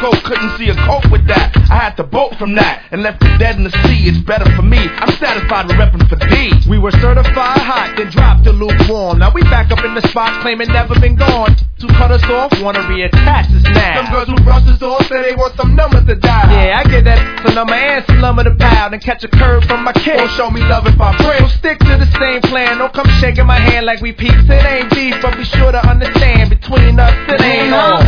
coat, couldn't see a cope with that. I had to bolt from that and left the dead in the sea. It's better for me. I'm satisfied with repping for D. We were certified hot, then dropped to lukewarm. Now we back up in the spots, claiming never been gone. To cut us off, wanna reattach us now. Some girls who brush us off say they want some numbers to dial. Yeah, I get that, some number and some lumber to pound, and catch a curve from my kid. Or show me love if I pray. So stick to the same plan. Don't come shaking my hand like we peeps. It ain't beef, but be sure to understand between us it ain't all.